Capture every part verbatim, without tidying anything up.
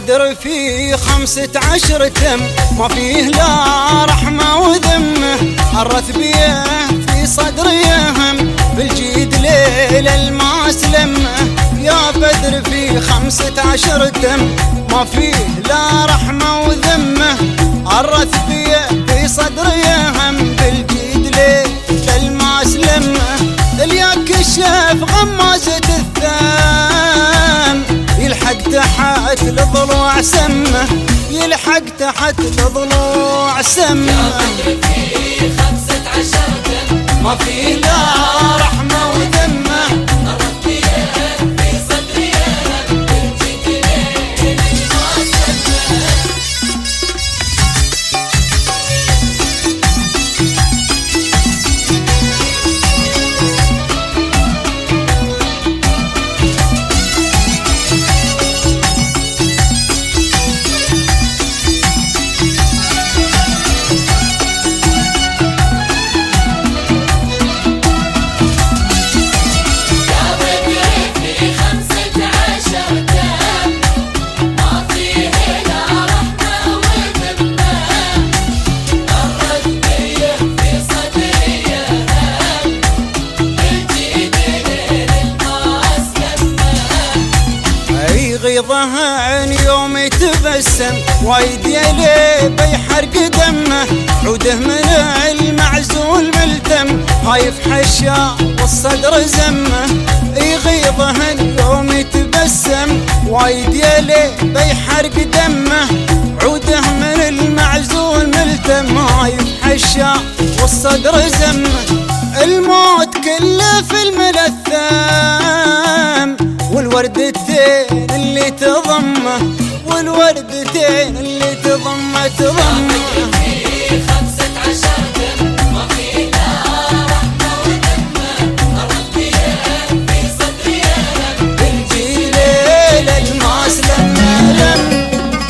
بدر في خمسة عشر تم، ما فيه لا رحمة وذمة. الرث بيه في صدري هم، بالجيد ليل الماس لمه. يا بدر في خمسة عشر تم، ما فيه لا رحمة وذمة. الرث بيه في صدري هم، بالجيد ليل الماس لمه. اليا كشف غمازة الثام، يلحق تحت الضلوع سمه، يلحق تحت الضلوع سمه. يا بدر في خمسة عشر تم، ما فيه لا رحمة وذمة. الرث بيه في صدري هم، بالجيد ليل الماس لمه. غيظها عن يوم يتبسم، وايد يلي بيحرق دمه. عوده من المعزول ملتم، هايف حشا والصدر زمه. يغيظها عن يوم يتبسم، وايد يلي بيحرق دمه. عوده من المعزول ملتم، هايف حشا والصدر زمه. الموت كله في الملثام، والوردتين اللي تضمه، والوردتين اللي تضمه تضمه. في خمسة عشر تم، ما فيه لا رحمة وذمة. الرث بيه في صدري هم، بالجيل ليل الماس لما لم.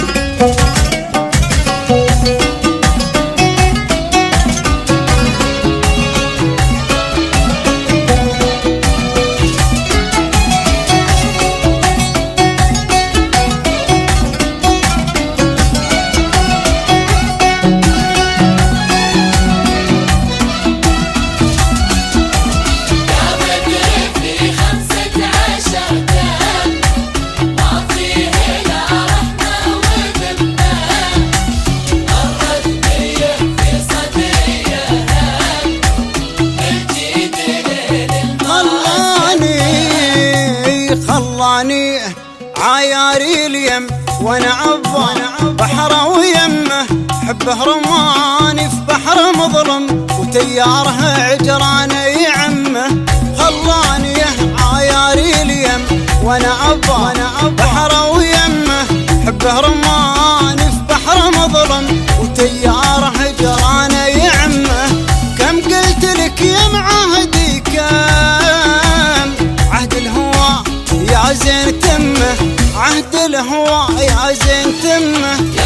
خلاني عياري اليم وانا عبا بحره ويمه. حبه رماني في بحر مظلم، وتيارها عجرانه يعمه. خلاني عياري اليم وانا عبا بحره ويمه. حبه رماني في بحر مظلم، وتيارها عجرانه يعمه. كم قلت لك يا معاهدي كم، عهد الهوى يا زين تمه، عهد الهوى يا زين تمه.